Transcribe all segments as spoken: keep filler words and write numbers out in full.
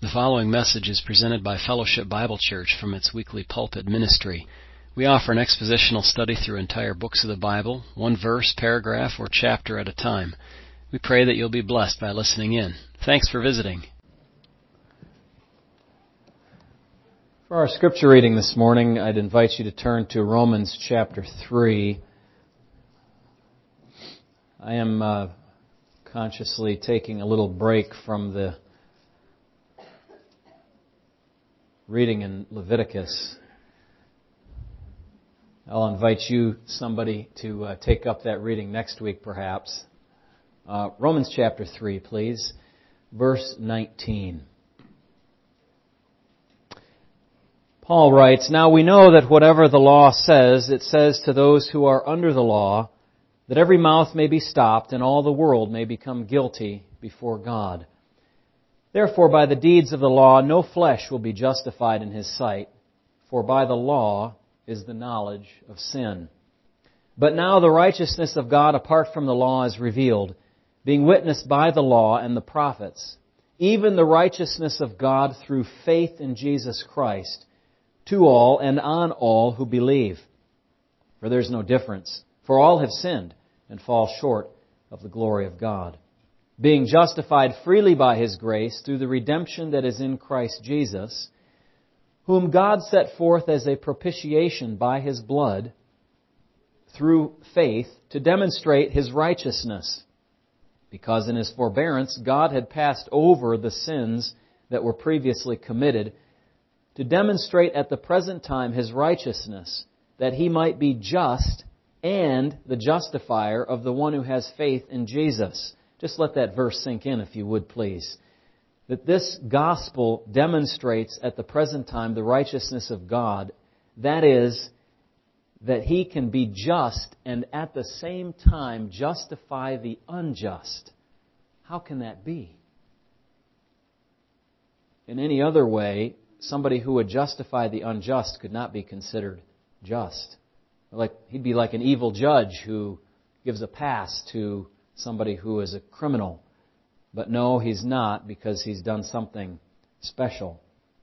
The following message is presented by Fellowship Bible Church from its weekly pulpit ministry. We offer an expositional study through entire books of the Bible, one verse, paragraph, or chapter at a time. We pray that you'll be blessed by listening in. Thanks for visiting. For our scripture reading this morning, I'd invite you to turn to Romans chapter three. I am uh, consciously taking a little break from the reading in Leviticus. I'll invite you, somebody, to uh, take up that reading next week, perhaps. Uh, Romans chapter three, please, verse nineteen. Paul writes, "Now we know that whatever the law says, it says to those who are under the law, that every mouth may be stopped and all the world may become guilty before God. Therefore, by the deeds of the law, no flesh will be justified in his sight, for by the law is the knowledge of sin. But now the righteousness of God apart from the law is revealed, being witnessed by the law and the prophets, even the righteousness of God through faith in Jesus Christ, to all and on all who believe. For there is no difference, for all have sinned and fall short of the glory of God, being justified freely by His grace through the redemption that is in Christ Jesus, whom God set forth as a propitiation by His blood through faith to demonstrate His righteousness, because in His forbearance God had passed over the sins that were previously committed, to demonstrate at the present time His righteousness, that He might be just and the justifier of the one who has faith in Jesus." Just let that verse sink in, if you would, please. That this gospel demonstrates at the present time the righteousness of God. That is, that He can be just and at the same time justify the unjust. How can that be? In any other way, somebody who would justify the unjust could not be considered just. Like he'd be like an evil judge who gives a pass to somebody who is a criminal. But no, He's not, because He's done something special.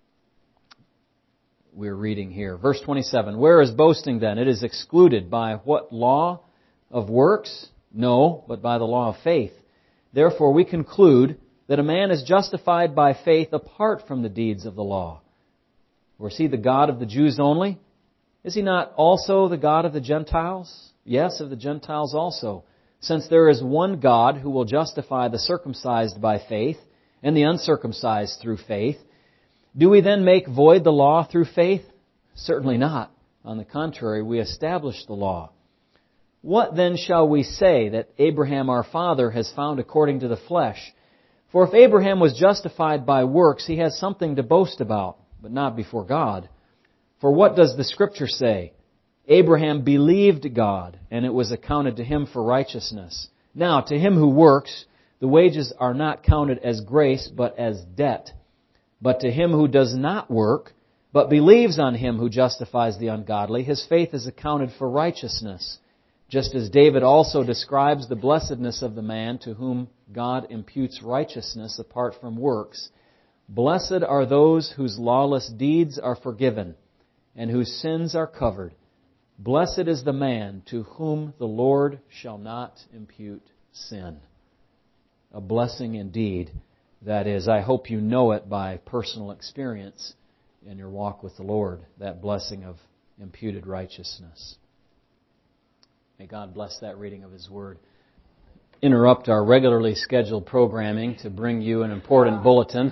We're reading here. Verse twenty-seven, "Where is boasting then? It is excluded. By what law? Of works? No, but by the law of faith. Therefore we conclude that a man is justified by faith apart from the deeds of the law. Or is He the God of the Jews only? Is He not also the God of the Gentiles? Yes, of the Gentiles also. Since there is one God who will justify the circumcised by faith and the uncircumcised through faith, do we then make void the law through faith? Certainly not. On the contrary, we establish the law. What then shall we say that Abraham our father has found according to the flesh? For if Abraham was justified by works, he has something to boast about, but not before God. For what does the Scripture say? Abraham believed God, and it was accounted to him for righteousness. Now, to him who works, the wages are not counted as grace, but as debt. But to him who does not work, but believes on Him who justifies the ungodly, his faith is accounted for righteousness. Just as David also describes the blessedness of the man to whom God imputes righteousness apart from works. Blessed are those whose lawless deeds are forgiven, and whose sins are covered. Blessed is the man to whom the Lord shall not impute sin." A blessing indeed, that is. I hope you know it by personal experience in your walk with the Lord, that blessing of imputed righteousness. May God bless that reading of His Word. Interrupt our regularly scheduled programming to bring you an important bulletin.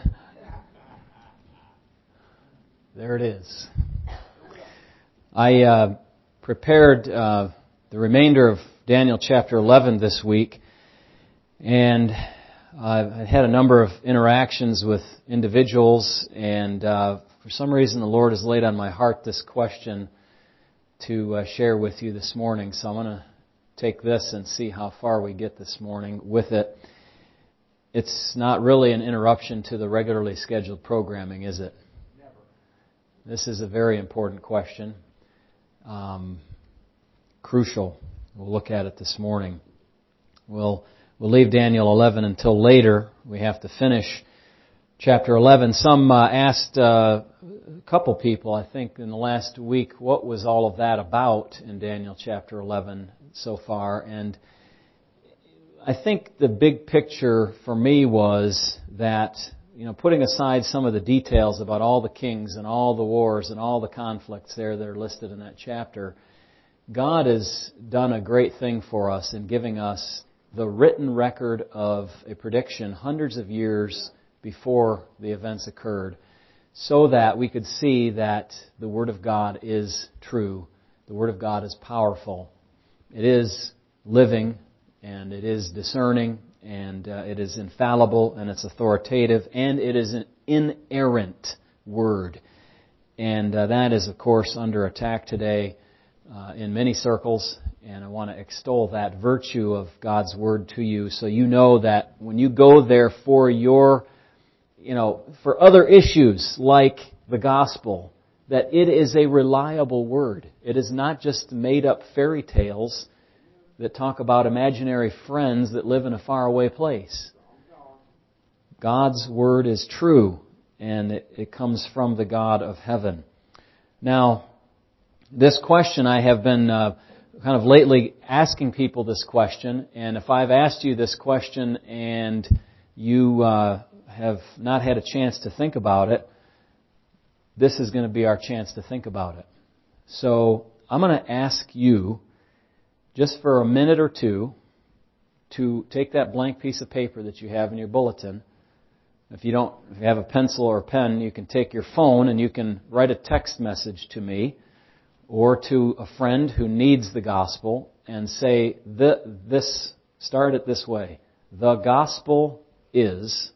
There it is. I uh, prepared uh, the remainder of Daniel chapter eleven this week, and I had a number of interactions with individuals, and uh, for some reason the Lord has laid on my heart this question to uh, share with you this morning. So I'm going to take this and see how far we get this morning with it. It's not really an interruption to the regularly scheduled programming, is it? Never. This is a very important question. Um, crucial. We'll look at it this morning. We'll we'll leave Daniel eleven until later. We have to finish chapter eleven. Some uh, asked uh, a couple people, I think, in the last week, what was all of that about in Daniel chapter eleven so far. And I think the big picture for me was that, you know, putting aside some of the details about all the kings and all the wars and all the conflicts there that are listed in that chapter, God has done a great thing for us in giving us the written record of a prediction hundreds of years before the events occurred, so that we could see that the Word of God is true. The Word of God is powerful. It is living, and it is discerning, and uh, it is infallible, and it's authoritative, and it is an inerrant Word. And uh, that is, of course, under attack today uh, in many circles, and I want to extol that virtue of God's Word to you, so you know that when you go there for your You know, for other issues like the gospel, that it is a reliable word. It is not just made up fairy tales that talk about imaginary friends that live in a faraway place. God's word is true, and it, it comes from the God of heaven. Now, this question, I have been uh, kind of lately asking people this question, and if I've asked you this question and you uh, have not had a chance to think about it, this is going to be our chance to think about it. So I'm going to ask you, just for a minute or two, to take that blank piece of paper that you have in your bulletin. If you don't, if you have a pencil or a pen, you can take your phone and you can write a text message to me or to a friend who needs the gospel and say, this, start it this way. The gospel is,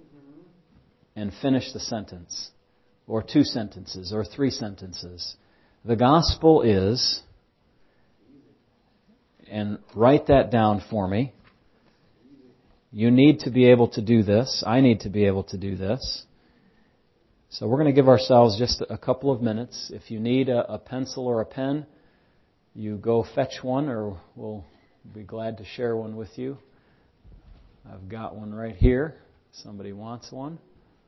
and finish the sentence, or two sentences, or three sentences. The gospel is, and write that down for me. You need to be able to do this. I need to be able to do this. So we're going to give ourselves just a couple of minutes. If you need a, a pencil or a pen, you go fetch one, or we'll be glad to share one with you. I've got one right here. Somebody wants one.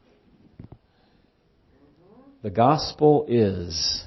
The gospel is.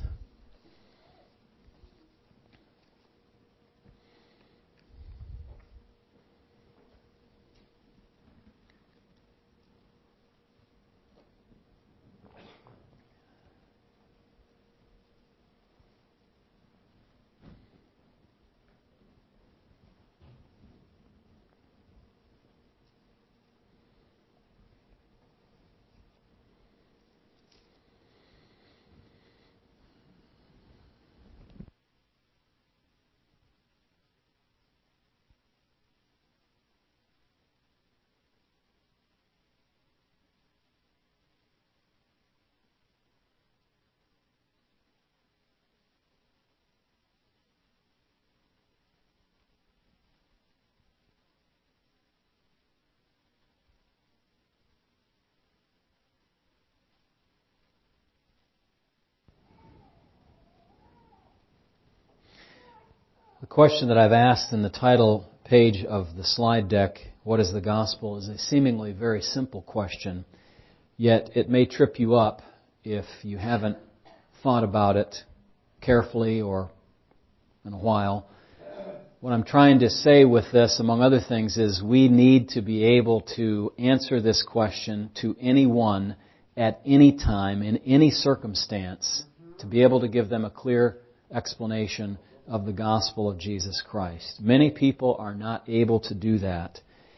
The question that I've asked in the title page of the slide deck, what is the gospel, is a seemingly very simple question, yet it may trip you up if you haven't thought about it carefully or in a while. What I'm trying to say with this, among other things, is we need to be able to answer this question to anyone at any time, in any circumstance, to be able to give them a clear explanation of the gospel of Jesus Christ. Many people are not able to do that.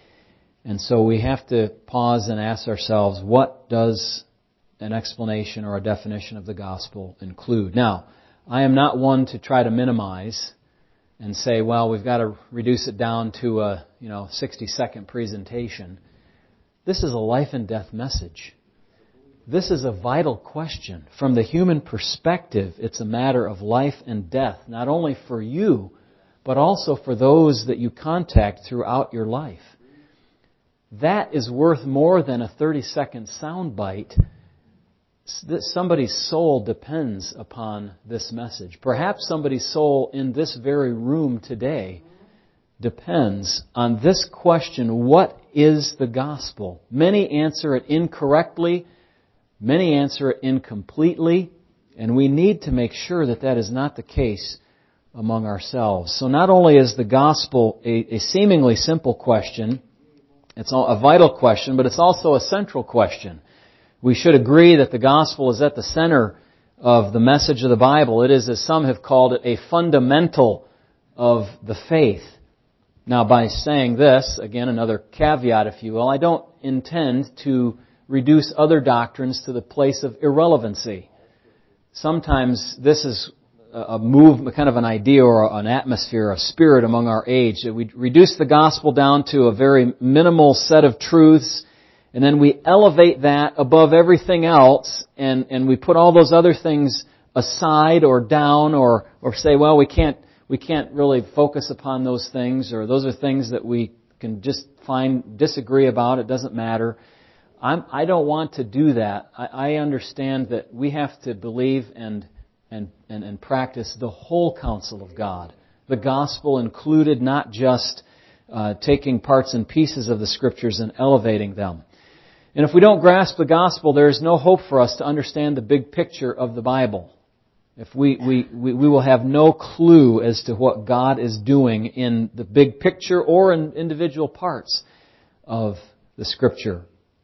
And so we have to pause and ask ourselves, what does an explanation or a definition of the gospel include? Now, I am not one to try to minimize and say, well, we've got to reduce it down to a, you know, sixty-second presentation. This is a life and death message. This is a vital question. From the human perspective, it's a matter of life and death, not only for you, but also for those that you contact throughout your life. That is worth more than a thirty-second soundbite. Somebody's soul depends upon this message. Perhaps somebody's soul in this very room today depends on this question, what is the gospel? Many answer it incorrectly, many answer it incompletely, and we need to make sure that that is not the case among ourselves. So not only is the gospel a, a seemingly simple question, it's a vital question, but it's also a central question. We should agree that the gospel is at the center of the message of the Bible. It is, as some have called it, a fundamental of the faith. Now, by saying this, again, another caveat, if you will, I don't intend to reduce other doctrines to the place of irrelevancy. Sometimes this is a move, kind of an idea or an atmosphere, a spirit among our age, that we reduce the gospel down to a very minimal set of truths, and then we elevate that above everything else, and, and we put all those other things aside or down, or, or say, well, we can't, we can't really focus upon those things, or those are things that we can just find, disagree about, it doesn't matter. I'm, I don't want to do that. I, I understand that we have to believe and And, and, and practice the whole counsel of God. The gospel included, not just uh, taking parts and pieces of the Scriptures and elevating them. And if we don't grasp the gospel, there is no hope for us to understand the big picture of the Bible. If we, we, we, we will have no clue as to what God is doing in the big picture or in individual parts of the Scripture.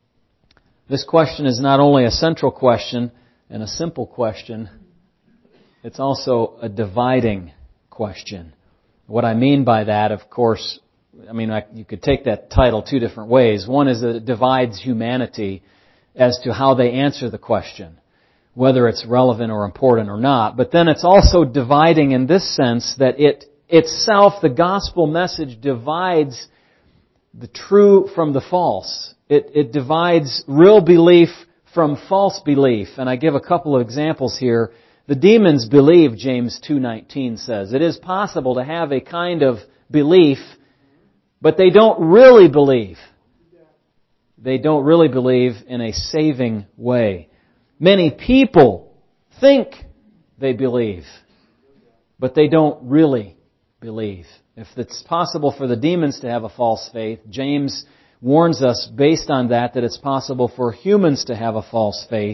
This question is not only a central question and a simple question, it's also a dividing question. What I mean by that, of course, I mean, I, you could take that title two different ways. One is that it divides humanity as to how they answer the question, whether it's relevant or important or not. But then it's also dividing in this sense that it itself, the gospel message, divides the true from the false. It, it divides real belief from false belief. And I give a couple of examples here. The demons believe, James two nineteen says. It is possible to have a kind of belief, but they don't really believe. They don't really believe in a saving way. Many people think they believe, but they don't really believe. If it's possible for the demons to have a false faith, James warns us based on that, that it's possible for humans to have a false faith,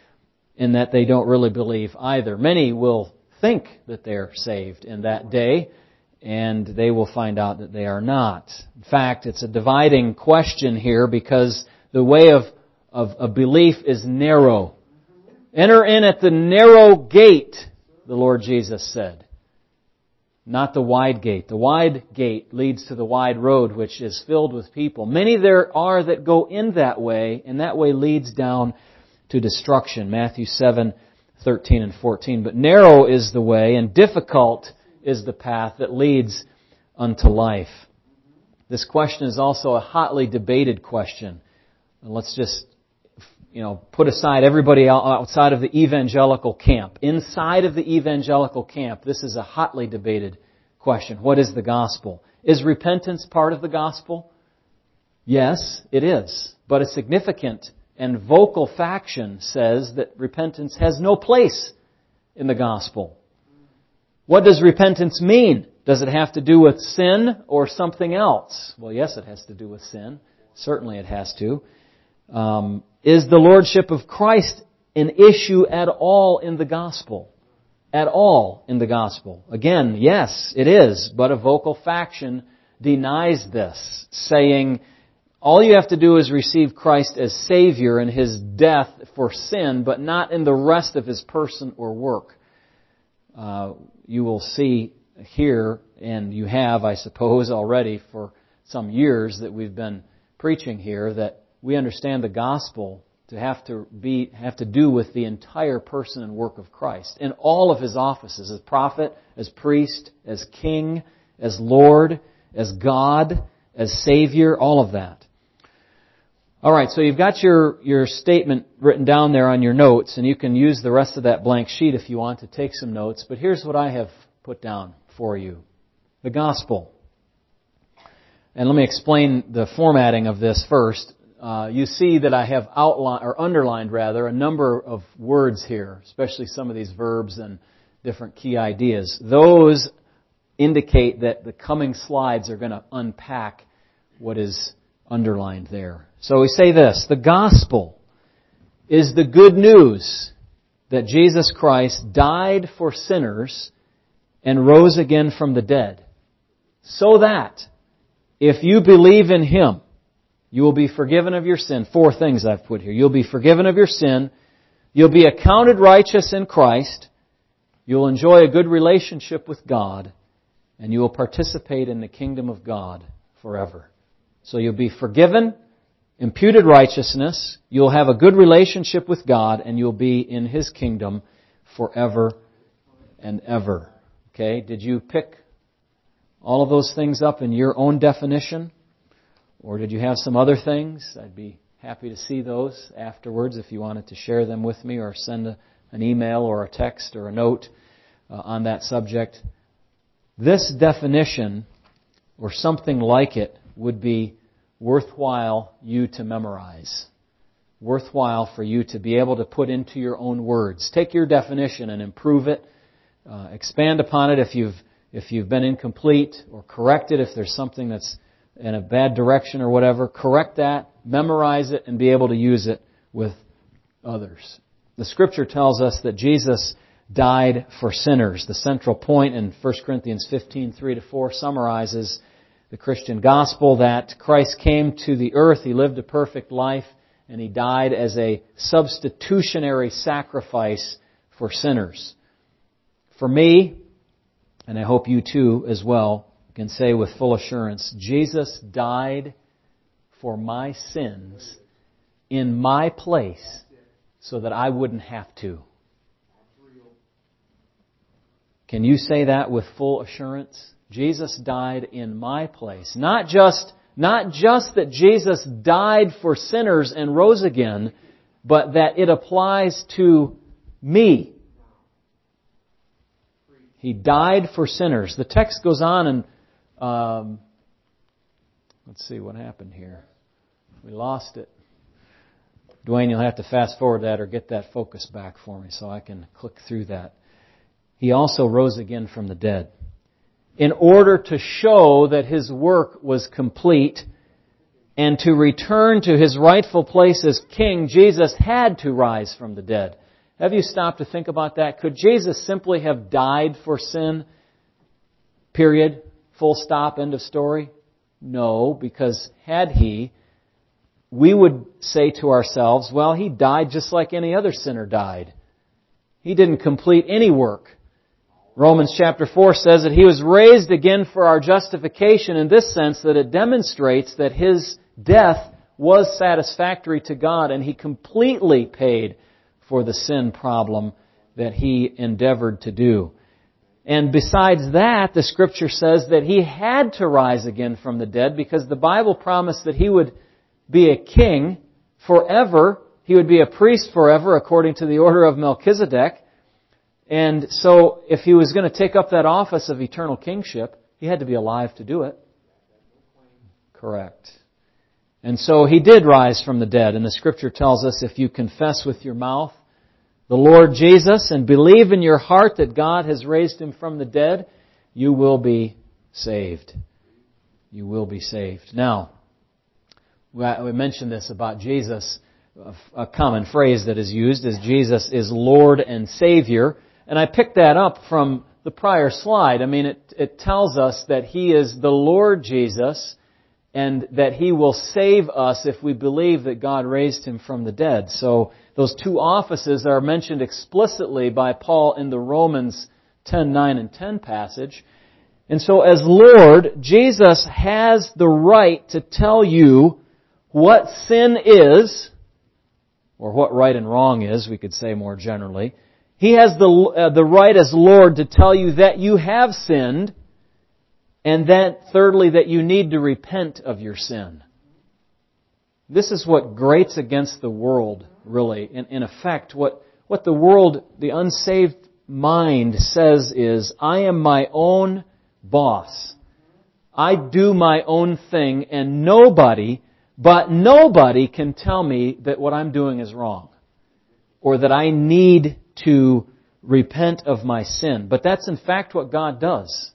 in that they don't really believe either. Many will think that they're saved in that day, and they will find out that they are not. In fact, it's a dividing question here because the way of, of, of belief is narrow. Enter in at the narrow gate, the Lord Jesus said. Not the wide gate. The wide gate leads to the wide road, which is filled with people. Many there are that go in that way, and that way leads down to destruction. Matthew seven, thirteen and fourteen. But narrow is the way, and difficult is the path that leads unto life. This question is also a hotly debated question. And let's just, you know, put aside everybody outside of the evangelical camp. Inside of the evangelical camp, this is a hotly debated question. What is the gospel? Is repentance part of the gospel? Yes, it is. But a significant and vocal faction says that repentance has no place in the gospel. What does repentance mean? Does it have to do with sin or something else? Well, yes, it has to do with sin. Certainly it has to. Um, is the Lordship of Christ an issue at all in the gospel? At all in the gospel? Again, yes, it is. But a vocal faction denies this, saying, all you have to do is receive Christ as Savior in His death for sin, but not in the rest of His person or work. Uh, you will see here, and you have, I suppose, already for some years that we've been preaching here, that we understand the gospel to have to be have to do with the entire person and work of Christ in all of His offices, as prophet, as priest, as king, as Lord, as God, as Savior, all of that. All right, so you've got your, your statement written down there on your notes, and you can use the rest of that blank sheet if you want to take some notes. But here's what I have put down for you. The gospel. And let me explain the formatting of this first. Uh, you see that I have outlined, or underlined rather, a number of words here, especially some of these verbs and different key ideas. Those indicate that the coming slides are going to unpack what is underlined there. So we say this: the gospel is the good news that Jesus Christ died for sinners and rose again from the dead, so that if you believe in Him, you will be forgiven of your sin. Four things I've put here. You'll be forgiven of your sin. You'll be accounted righteous in Christ. You'll enjoy a good relationship with God. And you will participate in the kingdom of God forever. So you'll be forgiven, imputed righteousness. You'll have a good relationship with God. And you'll be in His kingdom forever and ever. Okay? Did you pick all of those things up in your own definition? Or did you have some other things? I'd be happy to see those afterwards if you wanted to share them with me, or send a, an email or a text or a note uh, on that subject. This definition, or something like it, would be worthwhile you to memorize. Worthwhile for you to be able to put into your own words. Take your definition and improve it. Uh, expand upon it if you've if you've been incomplete, or correct it if there's something that's in a bad direction or whatever. Correct that, memorize it, and be able to use it with others. The Scripture tells us that Jesus died for sinners. The central point in First Corinthians fifteen, three to four summarizes the Christian gospel, that Christ came to the earth, He lived a perfect life, and He died as a substitutionary sacrifice for sinners. For me, and I hope you too as well, can say with full assurance, Jesus died for my sins in my place so that I wouldn't have to. Can you say that with full assurance? Jesus died in my place. Not just, not just that Jesus died for sinners and rose again, but that it applies to me. He died for sinners. The text goes on and um, let's see what happened here. We lost it. Dwayne, you'll have to fast forward that or get that focus back for me so I can click through that. He also rose again from the dead, in order to show that His work was complete, and to return to His rightful place as King, Jesus had to rise from the dead. Have you stopped to think about that? Could Jesus simply have died for sin? Period. Full stop. End of story? No, because had He, we would say to ourselves, well, He died just like any other sinner died. He didn't complete any work. Romans chapter four says that He was raised again for our justification, in this sense that it demonstrates that His death was satisfactory to God, and He completely paid for the sin problem that He endeavored to do. And besides that, the Scripture says that He had to rise again from the dead, because the Bible promised that He would be a king forever. He would be a priest forever, according to the order of Melchizedek. And so, if He was going to take up that office of eternal kingship, He had to be alive to do it. Correct. And so He did rise from the dead. And the Scripture tells us, if you confess with your mouth the Lord Jesus and believe in your heart that God has raised Him from the dead, you will be saved. You will be saved. Now, we mentioned this about Jesus. A common phrase that is used is Jesus is Lord and Savior. And I picked that up from the prior slide. I mean, it, it tells us that He is the Lord Jesus, and that He will save us if we believe that God raised Him from the dead. So those two offices are mentioned explicitly by Paul in the Romans ten, nine, and ten passage. And so as Lord, Jesus has the right to tell you what sin is, or what right and wrong is, we could say more generally. He has the, uh, the right as Lord to tell you that you have sinned, and then, thirdly, that you need to repent of your sin. This is what grates against the world, really. In, in effect, what, what the world, the unsaved mind says is, I am my own boss. I do my own thing, and nobody, but nobody can tell me that what I'm doing is wrong, or that I need to repent of my sin. But that's in fact what God does.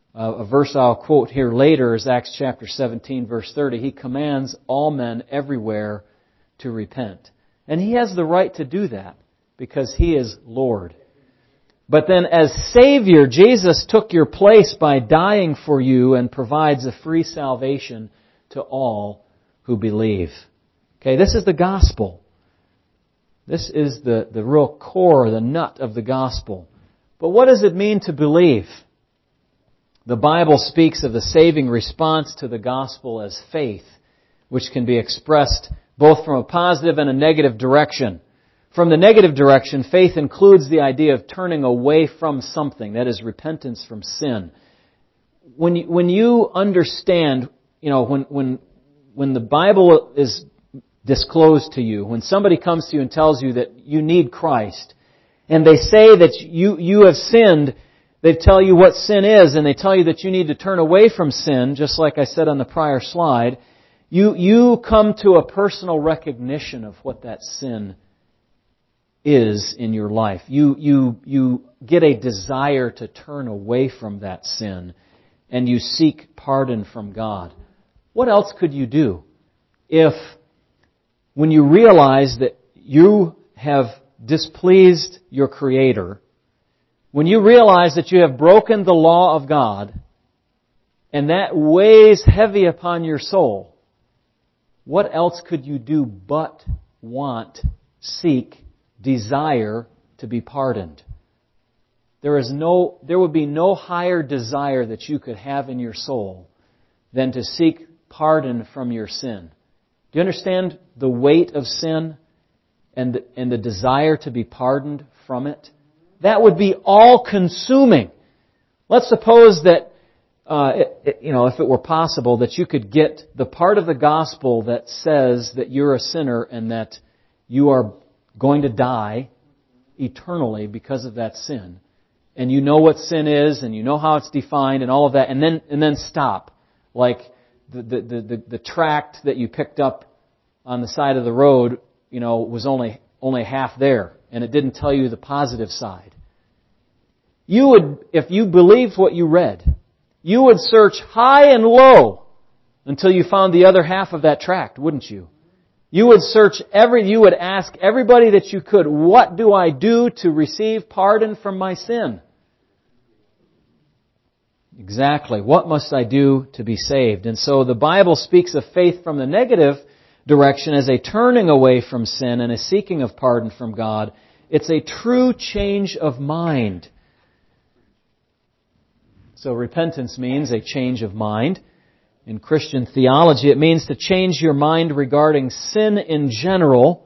Uh, a verse I'll quote here later is Acts chapter seventeen, verse thirty. He commands all men everywhere to repent. And He has the right to do that because He is Lord. But then as Savior, Jesus took your place by dying for you and provides a free salvation to all who believe. Okay, this is the gospel. This is the, the real core, the nut of the gospel. But what does it mean to believe? The Bible speaks of the saving response to the gospel as faith, which can be expressed both from a positive and a negative direction. From the negative direction, faith includes the idea of turning away from something, that is repentance from sin. When you, when you understand, you know, when, when, when the Bible is disclosed to you, when somebody comes to you and tells you that you need Christ, and they say that you, you have sinned, they tell you what sin is, and they tell you that you need to turn away from sin, just like I said on the prior slide, you, you come to a personal recognition of what that sin is in your life. You, you, you get a desire to turn away from that sin, and you seek pardon from God. What else could you do if, when you realize that you have displeased your Creator, when you realize that you have broken the law of God, and that weighs heavy upon your soul, what else could you do but want, seek, desire to be pardoned? There is no, there would be no higher desire that you could have in your soul than to seek pardon from your sin. Do you understand the weight of sin and the, and the desire to be pardoned from it? That would be all-consuming. Let's suppose that, uh, it, it, you know, if it were possible, that you could get the part of the gospel that says that you're a sinner and that you are going to die eternally because of that sin. And you know what sin is, and you know how it's defined, and all of that, and then and then stop. Like the the the, the, the tract that you picked up on the side of the road, you know, was only only half there, and it didn't tell you the positive side. You would, if you believed what you read, you would search high and low until you found the other half of that tract, wouldn't you? You would search every, you would ask everybody that you could, what do I do to receive pardon from my sin? Exactly. What must I do to be saved? And so the Bible speaks of faith from the negative direction as a turning away from sin and a seeking of pardon from God. It's a true change of mind. So repentance means a change of mind. In Christian theology, it means to change your mind regarding sin in general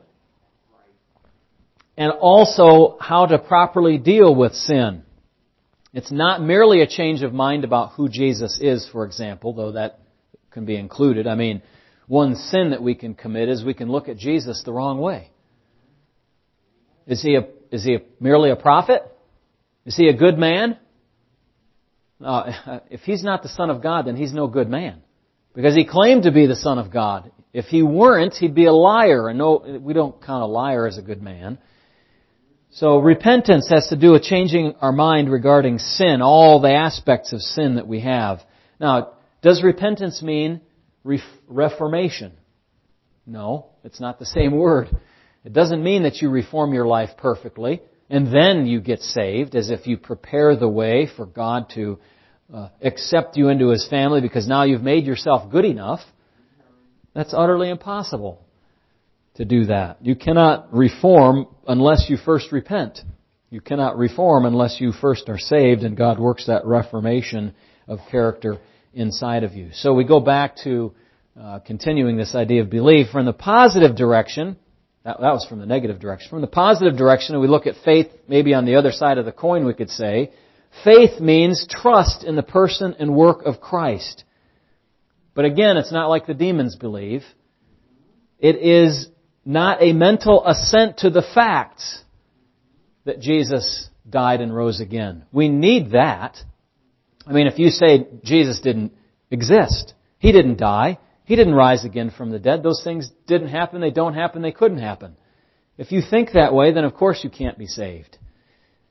and also how to properly deal with sin. It's not merely a change of mind about who Jesus is, for example, though that can be included. I mean, one sin that we can commit is we can look at Jesus the wrong way. Is he a, is he a, merely a prophet? Is he a good man? Uh, if he's not the Son of God, then he's no good man. Because he claimed to be the Son of God. If he weren't, he'd be a liar. And no, we don't count a liar as a good man. So repentance has to do with changing our mind regarding sin, all the aspects of sin that we have. Now, does repentance mean ref- reformation? No, it's not the same word. It doesn't mean that you reform your life perfectly and then you get saved, as if you prepare the way for God to uh, accept you into His family because now you've made yourself good enough. That's utterly impossible to do that. You cannot reform unless you first repent. You cannot reform unless you first are saved and God works that reformation of character inside of you. So we go back to uh, continuing this idea of belief. From the positive direction, that, that was from the negative direction. From the positive direction, we look at faith, maybe on the other side of the coin we could say, faith means trust in the person and work of Christ. But again, it's not like the demons believe. It is not a mental assent to the facts that Jesus died and rose again. We need that. I mean, if you say Jesus didn't exist, He didn't die, He didn't rise again from the dead, those things didn't happen, they don't happen, they couldn't happen. If you think that way, then of course you can't be saved.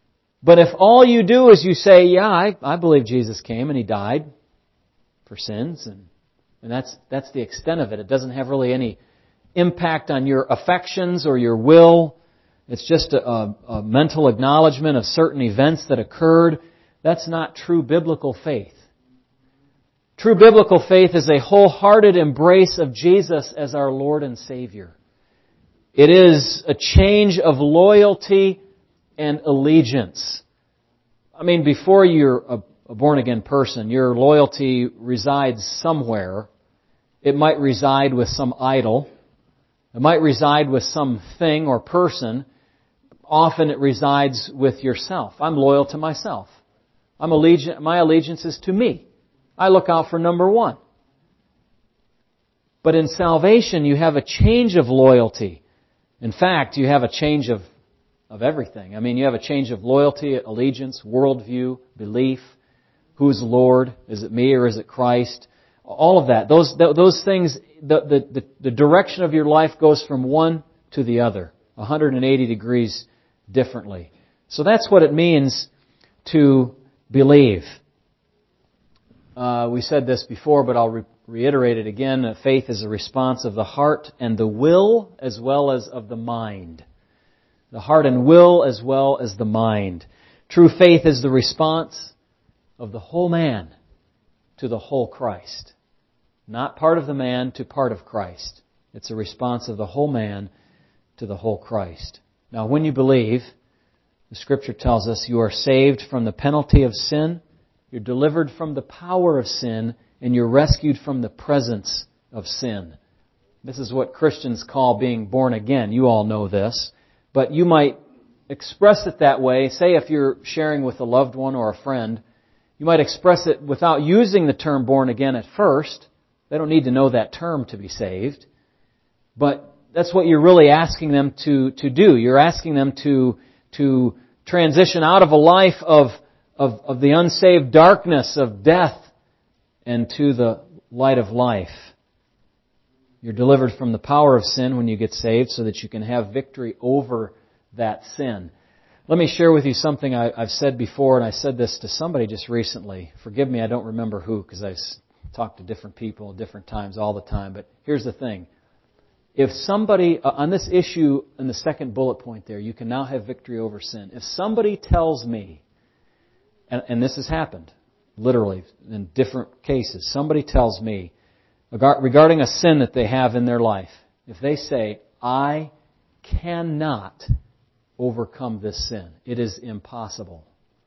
But if all you do is you say, yeah, I, I believe Jesus came and He died for sins, and, and that's that's the extent of it. It doesn't have really any impact on your affections or your will. It's just a, a, a mental acknowledgement of certain events that occurred. That's not true biblical faith. True biblical faith is a wholehearted embrace of Jesus as our Lord and Savior. It is a change of loyalty and allegiance. I mean, before you're a, a born-again person, your loyalty resides somewhere. It might reside with some idol. It might reside with some thing or person. Often it resides with yourself. I'm loyal to myself. I'm allegiant, my allegiance is to me. I look out for number one. But in salvation, you have a change of loyalty. In fact, you have a change of, of everything. I mean, you have a change of loyalty, allegiance, worldview, belief. Who's Lord? Is it me or is it Christ? All of that. Those, those things, the, the, the direction of your life goes from one to the other. one hundred eighty degrees differently. So that's what it means to believe. Uh, we said this before, but I'll re- reiterate it again. Uh, faith is a response of the heart and the will as well as of the mind. The heart and will as well as the mind. True faith is the response of the whole man to the whole Christ. Not part of the man to part of Christ. It's a response of the whole man to the whole Christ. Now, when you believe, the Scripture tells us you are saved from the penalty of sin, you're delivered from the power of sin, and you're rescued from the presence of sin. This is what Christians call being born again. You all know this. But you might express it that way. Say if you're sharing with a loved one or a friend, you might express it without using the term born again at first. They don't need to know that term to be saved. But that's what you're really asking them to, to do. You're asking them to, to transition out of a life of, of, of the unsaved darkness of death and to the light of life. You're delivered from the power of sin when you get saved so that you can have victory over that sin. Let me share with you something I, I've said before, and I said this to somebody just recently. Forgive me, I don't remember who, because I talk to different people at different times all the time. But here's the thing. If somebody, uh, on this issue in the second bullet point there, you can now have victory over sin. If somebody tells me, and, and this has happened, literally, in different cases, somebody tells me, regarding a sin that they have in their life, if they say, I cannot overcome this sin, it is impossible,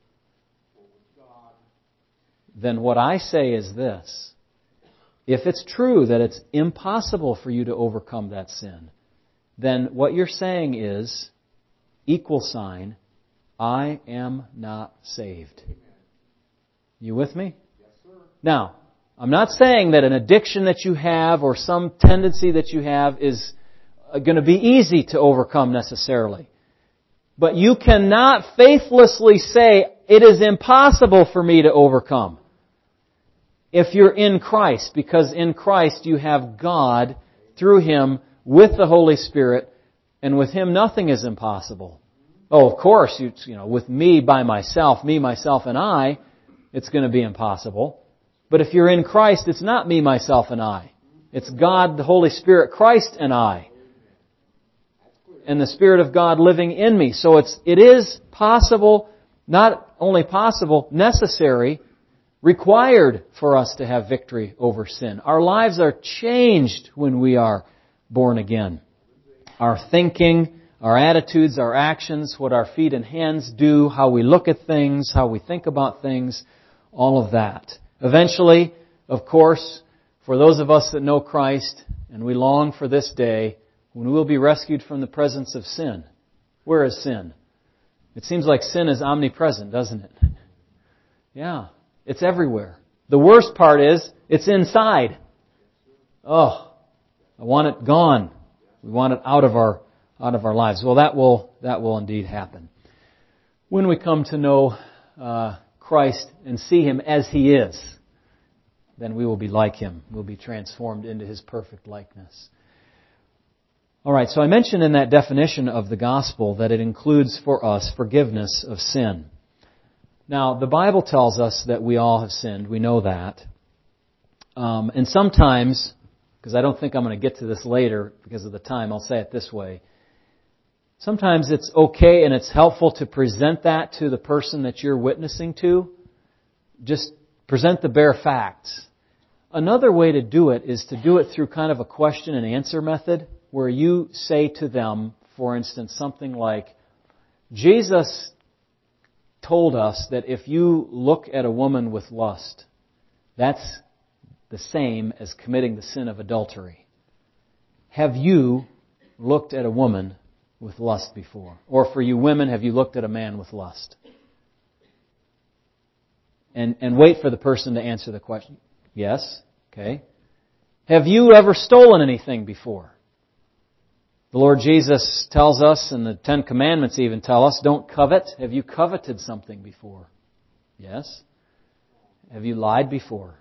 then what I say is this. If it's true that it's impossible for you to overcome that sin, then what you're saying is, equal sign, I am not saved. You with me? Yes, sir. Now, I'm not saying that an addiction that you have or some tendency that you have is going to be easy to overcome necessarily. But you cannot faithlessly say, it is impossible for me to overcome. If you're in Christ, because in Christ you have God through Him with the Holy Spirit, and with Him nothing is impossible. Oh, of course, you, you know, with me by myself, me, myself, and I, it's going to be impossible. But if you're in Christ, it's not me, myself, and I. It's God, the Holy Spirit, Christ, and I. And the Spirit of God living in me. So it's, it is possible, not only possible, necessary, required for us to have victory over sin. Our lives are changed when we are born again. Our thinking, our attitudes, our actions, what our feet and hands do, how we look at things, how we think about things, all of that. Eventually, of course, for those of us that know Christ, and we long for this day, when we will be rescued from the presence of sin. Where is sin? It seems like sin is omnipresent, doesn't it? Yeah, it's everywhere. The worst part is, it's inside. Oh, I want it gone. We want it out of our out of our lives. Well, that will that will indeed happen. When we come to know uh, Christ and see Him as He is, then we will be like Him. We'll be transformed into His perfect likeness. All right, so I mentioned in that definition of the gospel that it includes for us forgiveness of sin. Now, the Bible tells us that we all have sinned. We know that. Um, and sometimes, because I don't think I'm going to get to this later because of the time, I'll say it this way. Sometimes it's okay and it's helpful to present that to the person that you're witnessing to. Just present the bare facts. Another way to do it is to do it through kind of a question and answer method, where you say to them, for instance, something like, Jesus told us that if you look at a woman with lust, that's the same as committing the sin of adultery. Have you looked at a woman with lust before? Or for you women, have you looked at a man with lust? And and wait for the person to answer the question. Yes. Okay. Have you ever stolen anything before? The Lord Jesus tells us, and the Ten Commandments even tell us, don't covet. Have you coveted something before? Yes. Have you lied before?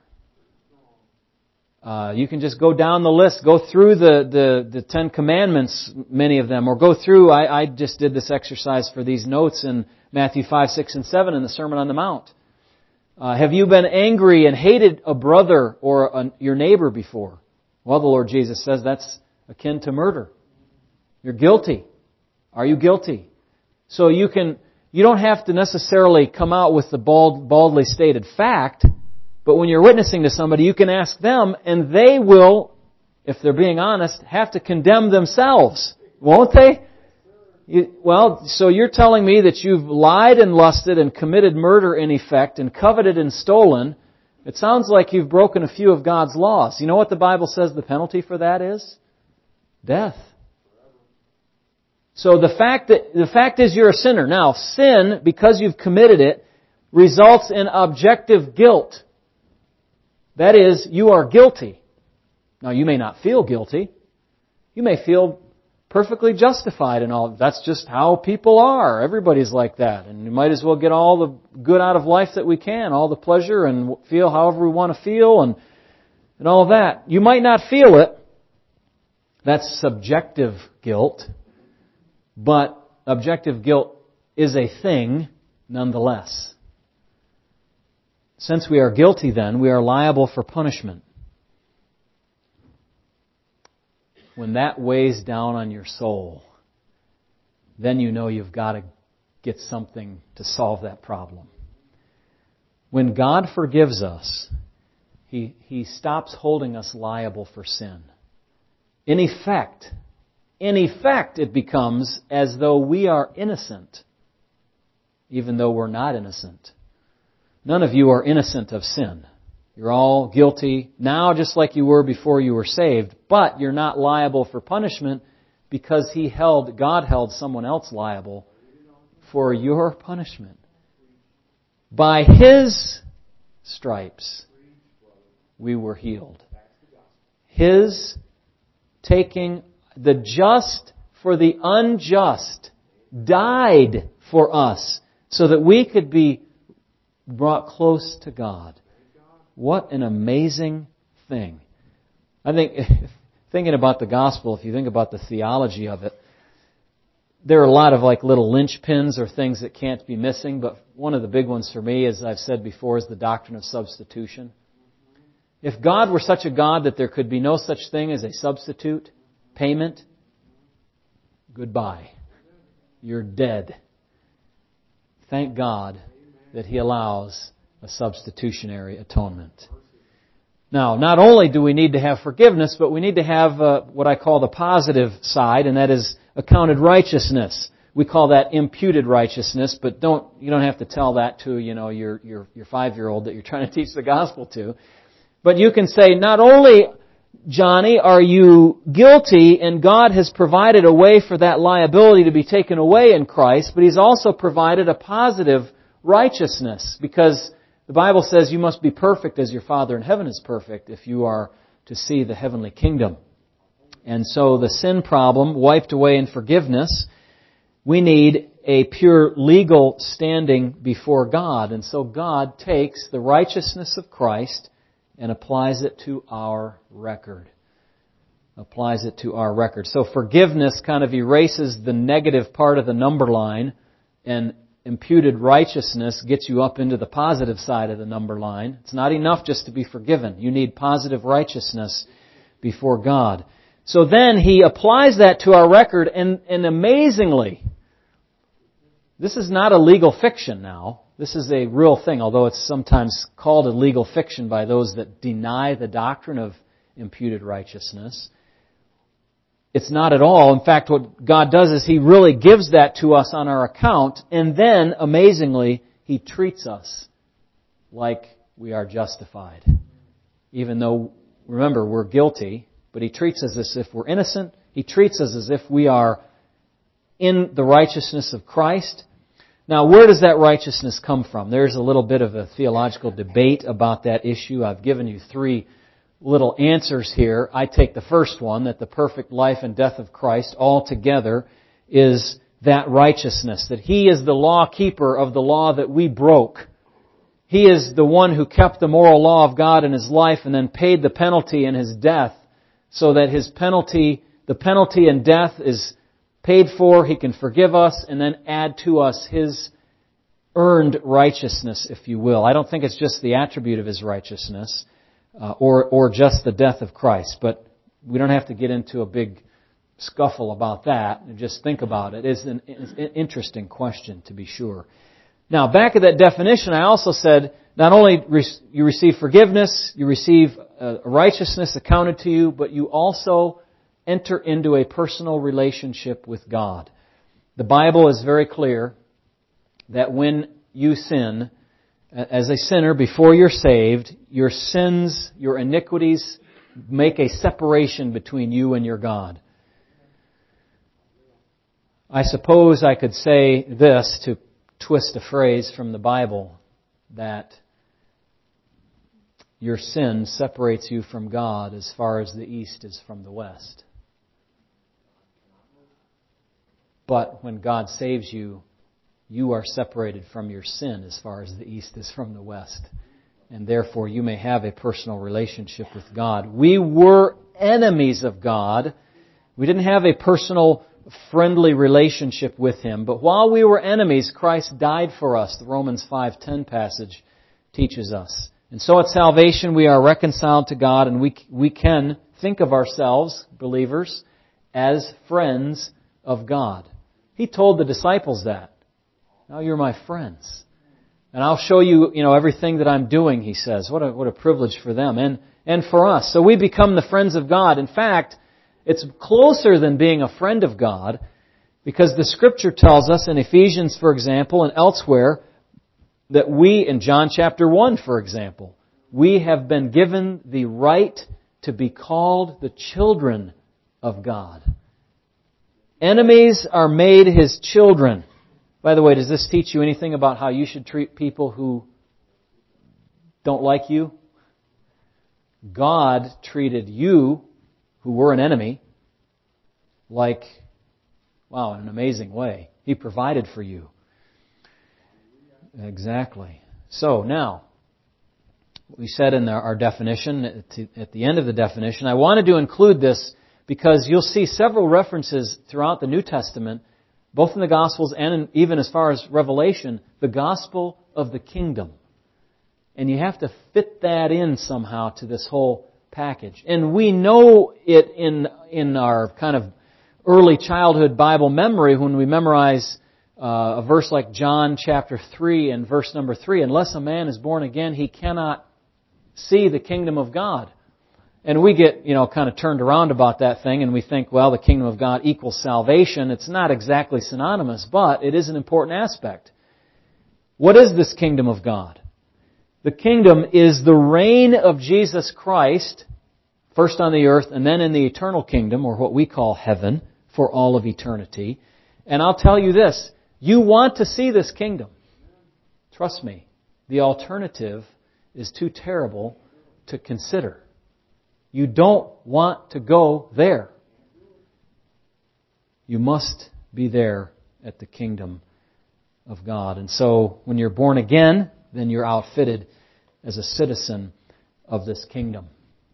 Uh, you can just go down the list, go through the, the, the Ten Commandments, many of them, or go through, I, I just did this exercise for these notes in Matthew five, six, and seven in the Sermon on the Mount. Uh, have you been angry and hated a brother or a, your neighbor before? Well, the Lord Jesus says that's akin to murder. You're guilty. Are you guilty? So you can, you don't have to necessarily come out with the bald, baldly stated fact, but when you're witnessing to somebody, you can ask them, and they will, if they're being honest, have to condemn themselves. Won't they? You, well, so you're telling me that you've lied and lusted and committed murder in effect and coveted and stolen. It sounds like you've broken a few of God's laws. You know what the Bible says the penalty for that is? Death. So the fact that, the fact is you're a sinner. Now, sin, because you've committed it, results in objective guilt. That is, you are guilty. Now, you may not feel guilty. You may feel perfectly justified in all. That's just how people are. Everybody's like that. And you might as well get all the good out of life that we can, all the pleasure, and feel however we want to feel, and, and all of that. You might not feel it. That's subjective guilt. But objective guilt is a thing nonetheless. Since we are guilty then, we are liable for punishment. When that weighs down on your soul, then you know you've got to get something to solve that problem. When God forgives us, He, He stops holding us liable for sin. In effect, in effect, it becomes as though we are innocent, even though we're not innocent. None of you are innocent of sin. You're all guilty now just like you were before you were saved, but you're not liable for punishment because He held, God held someone else liable for your punishment. By His stripes, we were healed. His taking the just for the unjust died for us so that we could be brought close to God. What an amazing thing. I think, thinking about the gospel, if you think about the theology of it, there are a lot of like little linchpins or things that can't be missing, but one of the big ones for me, as I've said before, is the doctrine of substitution. If God were such a God that there could be no such thing as a substitute payment, goodbye. You're dead. Thank God that He allows a substitutionary atonement. Now, not only do we need to have forgiveness, but we need to have uh, what I call the positive side, and that is accounted righteousness. We call that imputed righteousness, but don't you don't have to tell that to you know your your your five-year-old that you're trying to teach the gospel to. But you can say, not only, Johnny, are you guilty, and God has provided a way for that liability to be taken away in Christ, but He's also provided a positive righteousness, because the Bible says you must be perfect as your Father in heaven is perfect if you are to see the heavenly kingdom. And so the sin problem wiped away in forgiveness, we need a pure legal standing before God. And so God takes the righteousness of Christ and applies it to our record. Applies it to our record. So forgiveness kind of erases the negative part of the number line and imputed righteousness gets you up into the positive side of the number line. It's not enough just to be forgiven. You need positive righteousness before God. So then He applies that to our record, and, and amazingly, this is not a legal fiction now. This is a real thing, although it's sometimes called a legal fiction by those that deny the doctrine of imputed righteousness. It's not at all. In fact, what God does is He really gives that to us on our account, and then, amazingly, He treats us like we are justified. Even though, remember, we're guilty, but He treats us as if we're innocent. He treats us as if we are in the righteousness of Christ. Now, where does that righteousness come from? There's a little bit of a theological debate about that issue. I've given you three little answers here. I take the first one, that the perfect life and death of Christ altogether is that righteousness, that He is the law keeper of the law that we broke. He is the one who kept the moral law of God in His life and then paid the penalty in His death, so that His penalty, the penalty in death is paid for. He can forgive us and then add to us His earned righteousness, if you will. I don't think it's just the attribute of His righteousness, Uh, or or just the death of Christ. But we don't have to get into a big scuffle about that. Just think about it. It's an, it's an interesting question, to be sure. Now, back at that definition, I also said, not only re- you receive forgiveness, you receive a righteousness accounted to you, but you also enter into a personal relationship with God. The Bible is very clear that when you sin, as a sinner, before you're saved, your sins, your iniquities make a separation between you and your God. I suppose I could say this, to twist a phrase from the Bible, that your sin separates you from God as far as the east is from the west. But when God saves you, you are separated from your sin as far as the east is from the west. And therefore you may have a personal relationship with God. We were enemies of God. We didn't have a personal, friendly relationship with Him. But while we were enemies, Christ died for us. The Romans five ten passage teaches us. And so at salvation we are reconciled to God, and we we can think of ourselves, believers, as friends of God. He told the disciples that. Now you're my friends. And I'll show you, you know, everything that I'm doing, He says. What a, what a privilege for them and, and for us. So we become the friends of God. In fact, it's closer than being a friend of God, because the Scripture tells us in Ephesians, for example, and elsewhere, that we, in John chapter one, for example, we have been given the right to be called the children of God. Enemies are made His children. By the way, does this teach you anything about how you should treat people who don't like you? God treated you, who were an enemy, like, wow, in an amazing way. He provided for you. Exactly. So now, we said in our definition, at the end of the definition, I wanted to include this because you'll see several references throughout the New Testament, both in the Gospels and in, even as far as Revelation, the gospel of the kingdom. And you have to fit that in somehow to this whole package. And we know it in in our kind of early childhood Bible memory when we memorize uh, a verse like John chapter three and verse number three. Unless a man is born again, he cannot see the kingdom of God. And we get, you know, kind of turned around about that thing, and we think, well, the kingdom of God equals salvation. It's not exactly synonymous, but it is an important aspect. What is this kingdom of God? The kingdom is the reign of Jesus Christ, first on the earth and then in the eternal kingdom, or what we call heaven, for all of eternity. And I'll tell you this, you want to see this kingdom. Trust me, the alternative is too terrible to consider. You don't want to go there. You must be there at the kingdom of God. And so when you're born again, then you're outfitted as a citizen of this kingdom.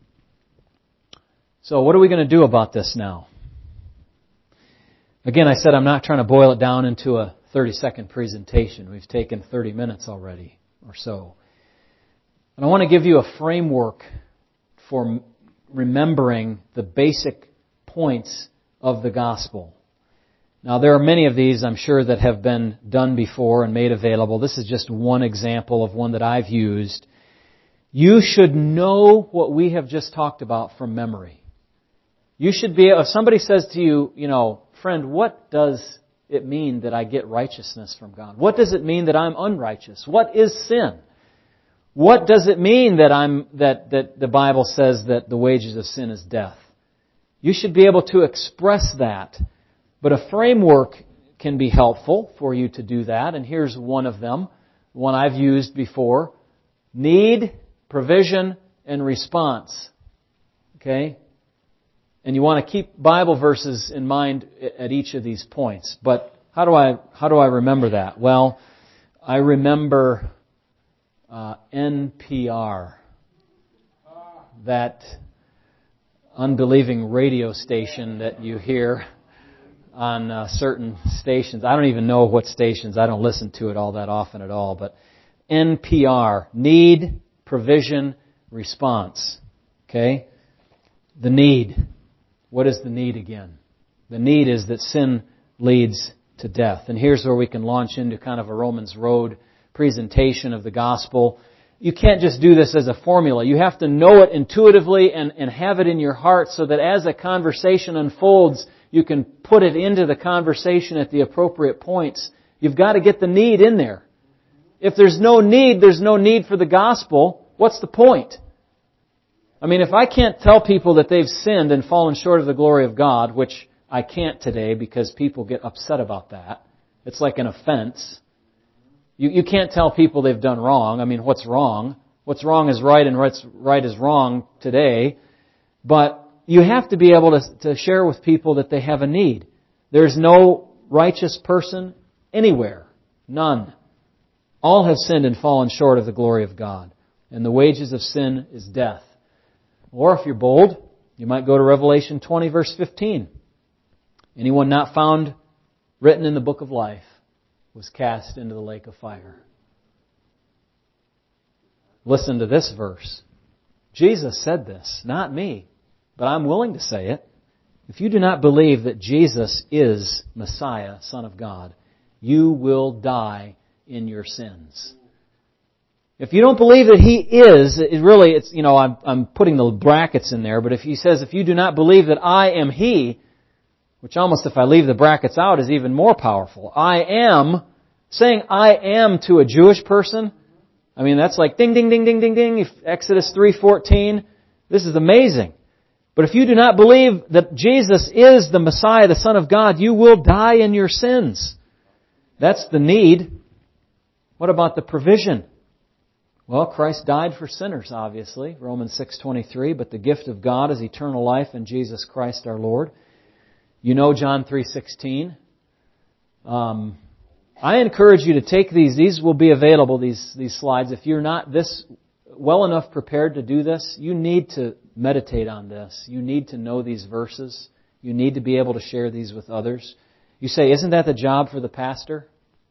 So what are we going to do about this now? Again, I said I'm not trying to boil it down into a thirty-second presentation. We've taken thirty minutes already or so. And I want to give you a framework for remembering the basic points of the gospel. Now, there are many of these, I'm sure, that have been done before and made available. This is just one example of one that I've used. You should know what we have just talked about from memory. You should be, if somebody says to you, you know, friend, what does it mean that I get righteousness from God? What does it mean that I'm unrighteous? What is sin? What does it mean that I'm that, that the Bible says that the wages of sin is death? You should be able to express that. But a framework can be helpful for you to do that. And here's one of them, one I've used before. Need, provision, and response. Okay? And you want to keep Bible verses in mind at each of these points. But how do I how do I remember that? Well, I remember uh, N P R, that unbelieving radio station that you hear on uh, certain stations. I don't even know what stations. I don't listen to it all that often at all. But N P R, need, provision, response. Okay? The need. What is the need again? The need is that sin leads to death. And here's where we can launch into kind of a Romans Road presentation of the gospel. You can't just do this as a formula. You have to know it intuitively and, and have it in your heart so that as a conversation unfolds, you can put it into the conversation at the appropriate points. You've got to get the need in there. If there's no need, there's no need for the gospel. What's the point? I mean, if I can't tell people that they've sinned and fallen short of the glory of God, which I can't today because people get upset about that. It's like an offense. You, you can't tell people they've done wrong. I mean, what's wrong? What's wrong is right and what's right is wrong today. But you have to be able to, to share with people that they have a need. There's no righteous person anywhere. None. All have sinned and fallen short of the glory of God. And the wages of sin is death. Or if you're bold, you might go to Revelation twenty, verse fifteen. Anyone not found written in the book of life was cast into the lake of fire. Listen to this verse. Jesus said this, not me, but I'm willing to say it. If you do not believe that Jesus is Messiah, Son of God, you will die in your sins. If you don't believe that He is, it really, it's, you know, I'm, I'm putting the brackets in there, but if He says, if you do not believe that I am He, which almost if I leave the brackets out is even more powerful. I am, saying I am to a Jewish person, I mean, that's like ding, ding, ding, ding, ding, ding, Exodus three fourteen. This is amazing. But if you do not believe that Jesus is the Messiah, the Son of God, you will die in your sins. That's the need. What about the provision? Well, Christ died for sinners, obviously, Romans six twenty-three, but the gift of God is eternal life in Jesus Christ our Lord. You know John three sixteen. Um, I encourage you to take these. These will be available, these, these slides. If you're not this well enough prepared to do this, you need to meditate on this. You need to know these verses. You need to be able to share these with others. You say, isn't that the job for the pastor?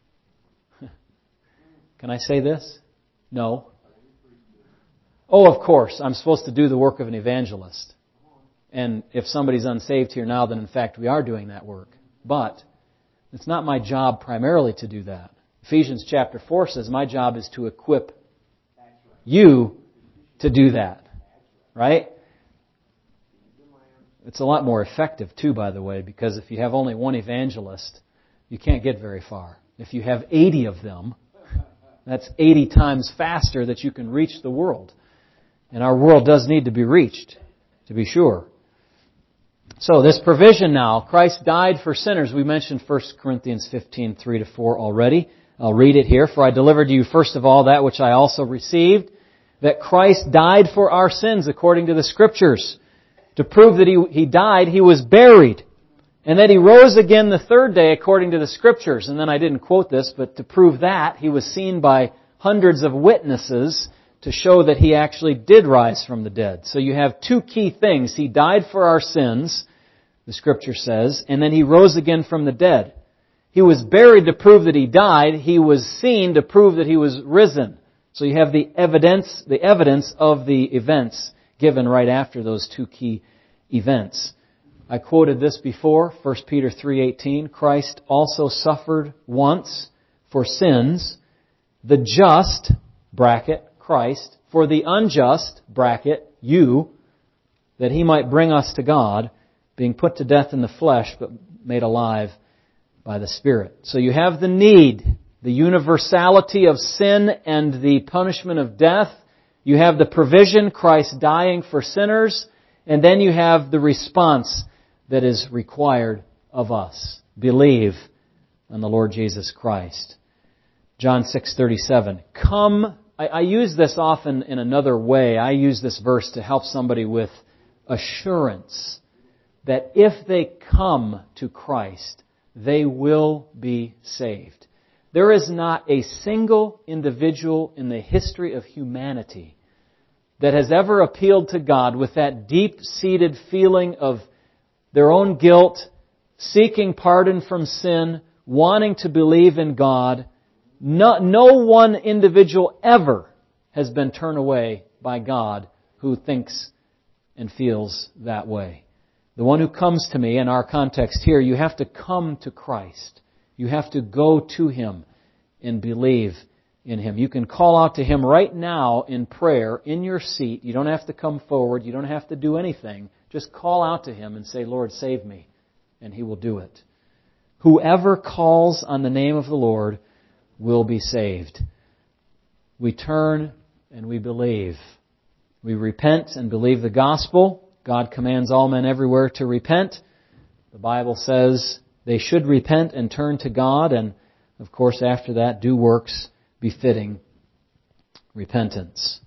Can I say this? No. Oh, of course, I'm supposed to do the work of an evangelist. And if somebody's unsaved here now, then in fact we are doing that work. But it's not my job primarily to do that. Ephesians chapter four says my job is to equip you to do that. Right? It's a lot more effective too, by the way, because if you have only one evangelist, you can't get very far. If you have eighty of them, that's eighty times faster that you can reach the world. And our world does need to be reached, to be sure. So this provision now, Christ died for sinners. We mentioned First Corinthians fifteen, three to four already. I'll read it here. For I delivered to you first of all that which I also received, that Christ died for our sins according to the Scriptures. To prove that He, he died, He was buried. And that He rose again the third day according to the Scriptures. And then I didn't quote this, but to prove that, He was seen by hundreds of witnesses to show that He actually did rise from the dead. So you have two key things. He died for our sins, the Scripture says, and then He rose again from the dead. He was buried to prove that He died. He was seen to prove that He was risen. So you have the evidence, the evidence of the events given right after those two key events. I quoted this before, First Peter three eighteen. Christ also suffered once for sins, the just, bracket, Christ, for the unjust, bracket, you, that He might bring us to God, being put to death in the flesh, but made alive by the Spirit. So you have the need, the universality of sin and the punishment of death. You have the provision, Christ dying for sinners, and then you have the response that is required of us. Believe on the Lord Jesus Christ. John six thirty-seven. Come, I, I use this often in another way. I use this verse to help somebody with assurance that if they come to Christ, they will be saved. There is not a single individual in the history of humanity that has ever appealed to God with that deep-seated feeling of their own guilt, seeking pardon from sin, wanting to believe in God. No, no one individual ever has been turned away by God who thinks and feels that way. The one who comes to me, in our context here, you have to come to Christ. You have to go to Him and believe in Him. You can call out to Him right now in prayer, in your seat. You don't have to come forward. You don't have to do anything. Just call out to Him and say, Lord, save me. And He will do it. Whoever calls on the name of the Lord will be saved. We turn and we believe. We repent and believe the gospel. God commands all men everywhere to repent. The Bible says they should repent and turn to God, and of course after that do works befitting repentance.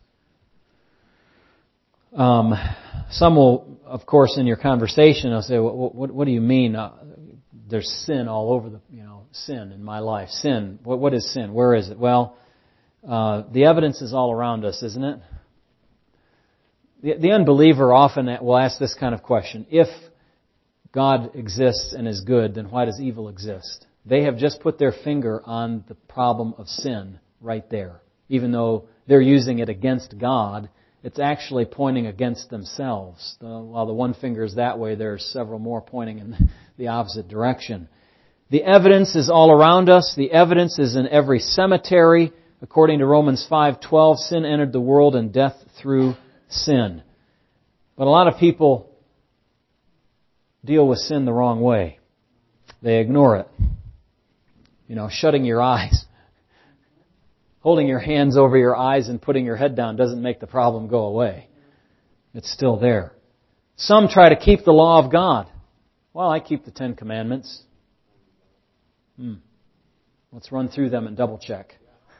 Um, some will, of course, in your conversation, will say, what, what, what do you mean? Uh, there's sin all over the, you know, sin in my life. Sin. What, what is sin? Where is it? Well, uh, the evidence is all around us, isn't it? The, the unbeliever often will ask this kind of question. If God exists and is good, then why does evil exist? They have just put their finger on the problem of sin right there. Even though they're using it against God, it's actually pointing against themselves. While the one finger is that way, there are several more pointing in the opposite direction. The evidence is all around us. The evidence is in every cemetery. According to Romans five twelve, sin entered the world and death through sin. But a lot of people deal with sin the wrong way. They ignore it. You know, shutting your eyes, holding your hands over your eyes and putting your head down doesn't make the problem go away. It's still there. Some try to keep the law of God. Well, I keep the Ten Commandments. Hmm. Let's run through them and double check.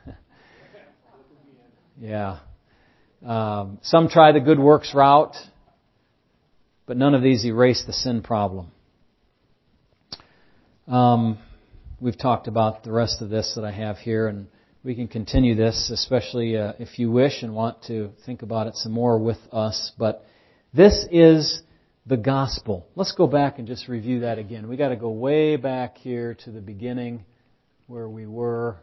Yeah. Um, some try the good works route, but none of these erase the sin problem. Um, we've talked about the rest of this that I have here, and we can continue this, especially uh, if you wish and want to think about it some more with us. But this is the gospel. Let's go back and just review that again. We got to go way back here to the beginning where we were.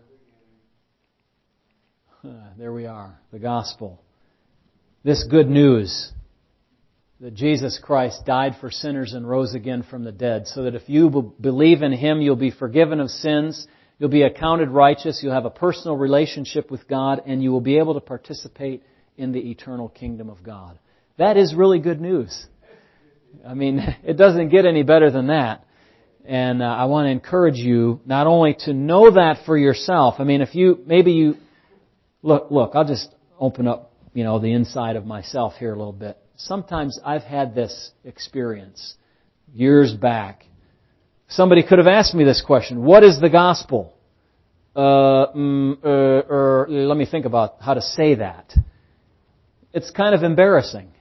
There we are, the gospel. This good news that Jesus Christ died for sinners and rose again from the dead, so that if you believe in Him, you'll be forgiven of sins, you'll be accounted righteous, you'll have a personal relationship with God, and you will be able to participate in the eternal kingdom of God. That is really good news. I mean, it doesn't get any better than that. And uh, I want to encourage you not only to know that for yourself. I mean, if you, maybe you, look, look, I'll just open up, you know, the inside of myself here a little bit. Sometimes I've had this experience years back. Somebody could have asked me this question: what is the gospel? Uh, mm, uh, or let me think about how to say that. It's kind of embarrassing.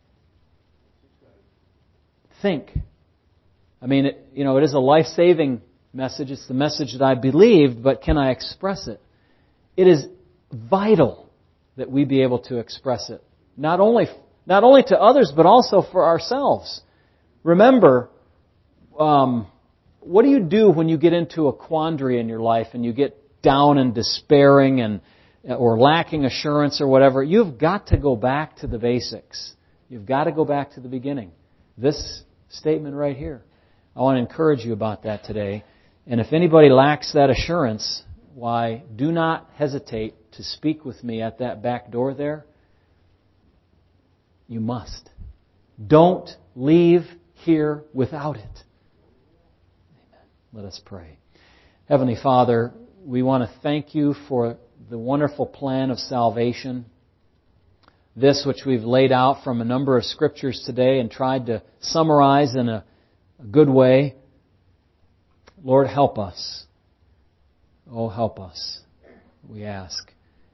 Think. I mean, it, you know, it is a life-saving message. It's the message that I believed, but can I express it? It is vital that we be able to express it. Not only, not only to others, but also for ourselves. Remember, um, what do you do when you get into a quandary in your life and you get down and despairing and or lacking assurance or whatever? You've got to go back to the basics. You've got to go back to the beginning. This statement right here. I want to encourage you about that today. And if anybody lacks that assurance, why, do not hesitate to speak with me at that back door there. You must. Don't leave here without it. Amen. Let us pray. Heavenly Father, we want to thank you for the wonderful plan of salvation. This which we've laid out from a number of scriptures today and tried to summarize in a, a good way. Lord, help us. Oh, help us, we ask.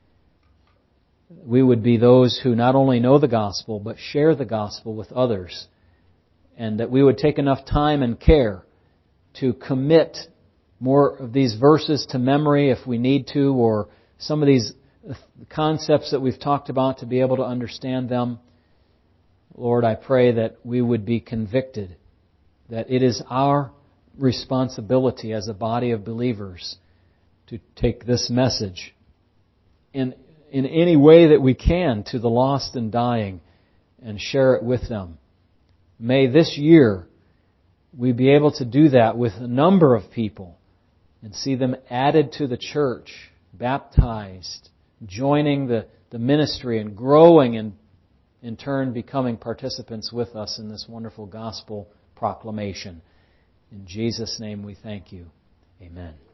We would be those who not only know the gospel, but share the gospel with others. And that we would take enough time and care to commit more of these verses to memory if we need to, or some of these concepts that we've talked about to be able to understand them. Lord, I pray that we would be convicted that it is our responsibility as a body of believers to take this message in, in any way that we can to the lost and dying and share it with them. May this year we be able to do that with a number of people and see them added to the church, baptized, joining the, the ministry and growing and in turn becoming participants with us in this wonderful gospel proclamation. In Jesus' name we thank you. Amen.